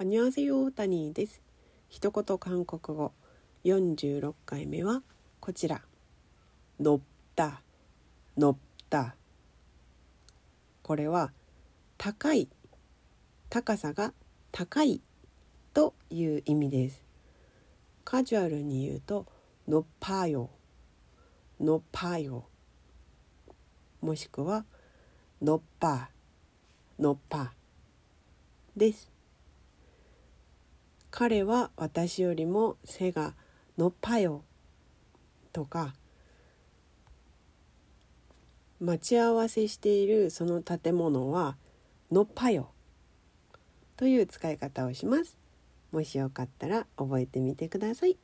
안녕하세요、タニーです。一言韓国語46回目はこちら。높다、높다。これは高い、高さが高いという意味です。カジュアルに言うと높아요、높아요。もしくは높아、높아です。彼は私よりも背が높아요とか、待ち合わせしているその建物は높아요という使い方をします。もしよかったら覚えてみてください。